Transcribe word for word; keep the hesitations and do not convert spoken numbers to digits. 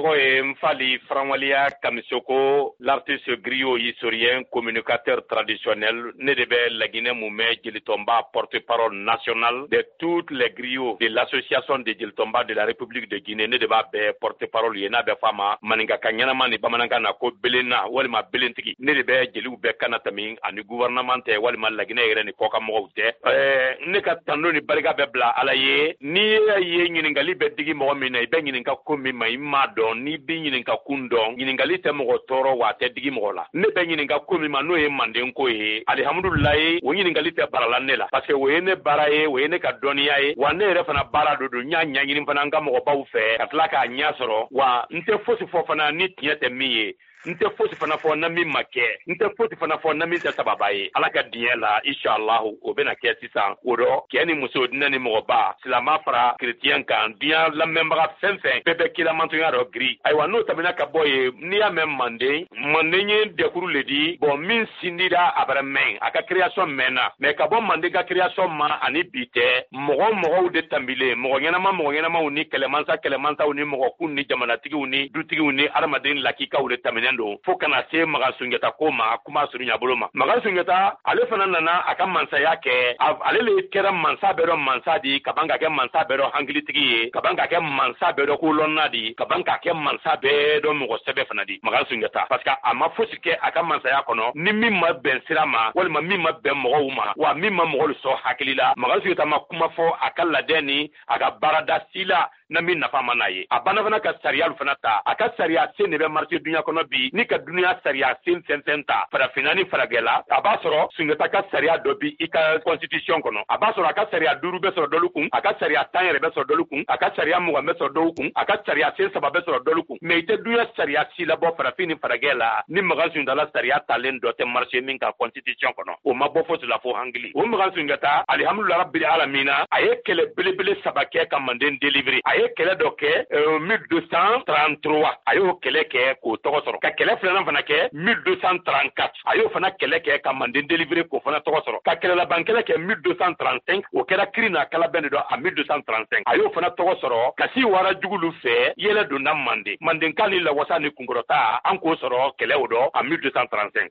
tɔgɔ ye Nfali Faranwaliya Kamisoko, l'artiste griot historien, communicateur traditionnel, ne de bɛ Laginɛ Mumɛ Jelitomba, porte-parole nationale de toutes les griots de l'association de Jelitomba de la République de Guinée, ne de b'a bɛɛ porte-parole ye n'a bɛ f'a ma maninka ka ɲɛnama ni bamanankan na ko belenna walima belentigi, ne de bɛ jeliw bɛɛ kana tɛmɛ ani gouvernement tɛ walima Laginɛ yɛrɛ ni kɔkan mɔgɔw tɛ. ɛɛ ne ka tando ni barika bɛ bila Ala ye. Ni ye ɲininkali bɛ digi mɔgɔ min na i bɛ ɲininka ko min ma i m'a dɔn, n'i bɛ ɲininka kun dɔn ɲininkali tɛ mɔgɔ tɔɔrɔ wa a tɛ digi mɔgɔ la. Ne bɛ ɲininka ko min ma n'o ye manden ko ye, alihamudulilayi o ɲininkali tɛ barala ne la parce que o ye ne baara ye, o ye ne ka dɔnniya ye, wa ne yɛrɛ fana baara do don n y'a ɲɛɲini fana n ka mɔgɔbaw fɛ ka tila k'a ɲɛ sɔrɔ, wa n tɛ fosi fɔ fana ni tiɲɛ tɛ min ye, n tɛ fosi fana fɔ na min ma kɛ, n tɛ fosi fana fɔ na min tɛ sababa ye. Ala ka diɲɛ la inshallahu o bɛna kɛ sisan. O dɔ cɛ ni muso dinɛ ni mɔgɔba silama fara chrétien kan diɲɛ lamɛnbaga fɛn fɛn bɛɛ bɛ kilamantonya dɔ giri. Ayiwa n'o tɛmɛna ka bɔ ye n'i y'a mɛn Manden, Manden ye dekuru le di bon min sindira a bɛrɛ mɛn a ka création mɛnna, mais ka bɔ Manden ka création ma ani bi tɛ mɔgɔ mɔgɔw de tanbilen, mɔgɔ ɲɛnama mɔgɔ ɲɛnamaw ni kɛlɛmansa kɛlɛmansaw ni mɔgɔkun ni jamanatigiw ni dutigiw ni adamaden lakikaw de tɛmɛnen don fo kana se Magan Sunjata ko ma kuma surunya bolo ma. Magan Sunjata ale fana nana a ka mansaya kɛ, ale le kɛra mansa bɛɛ dɔ mansa di, ka ban ka kɛ mansa bɛɛ dɔ hakilitigi ye, ka ban ka kɛ mansa bɛɛ dɔ kolɔnna di, ka ban ka kɛ mansa bɛɛ dɔ mɔgɔ sɛbɛ fana di. Magan Sunjata parce que a ma fosi kɛ a ka mansaya kɔnɔ ni min ma bɛn sira ma walima min ma bɛn mɔgɔw ma wa min ma mɔgɔw sɔn hakili la. Magan Sunjata ma kuma fɔ a ka ladɛ ni a ka baarada si la na min nafa ma n'a ye. A banna fana ka sariya fana ta, a ka sariya sen de bɛ marché dunya kɔnɔ bi, ni ka dunya sariya sen fɛn fɛn ta farafinna ni faragɛla, a b'a sɔrɔ Sunjata ka sariya dɔ bi i ka constitution kɔnɔ, a b'a sɔrɔ a ka sariya duuru bɛ sɔrɔ dɔlu kun, a ka sariya tan yɛrɛ bɛ sɔrɔ dɔlu kun, a ka sariya mugan bɛ sɔrɔ dɔlu kun, a ka sariya sen saba bɛ sɔrɔ dɔlu kun, mais i tɛ dunya sariya si labɔ farafin ni faragɛ la ni Magan Sunjata la sariya talen dɔ tɛ marché min ka constitution kɔnɔ, o ma bɔ fosi la fo hankili. O Magan Sunjata alihamudulila rabbil alamina a ye kɛlɛ belebele saba kɛ ka Manden délivrer, a ye kɛlɛ dɔ kɛ mille deux cent trente-trois a y'o kɛlɛ kɛ k'o tɔgɔ sɔrɔ, ka kɛlɛ filanan fana kɛ mille deux cent trente-quatre a y'o fana kɛlɛ kɛ ka Manden délivrer k'o fana tɔgɔ sɔrɔ, ka kɛlɛ laban kɛlɛ kɛ mille deux cent trente-cinq o kɛra kiri n'a kalabɛn de dɔ a mille deux cent trente-cinq a y'o fana tɔgɔ sɔrɔ. Kasi wara jugulu fɛ yɛlɛ donna Manden, Mandenka ni lawasa ni kunkɔrɔta an k'o sɔrɔ kɛlɛ o dɔ a mille deux cent trente-cinq.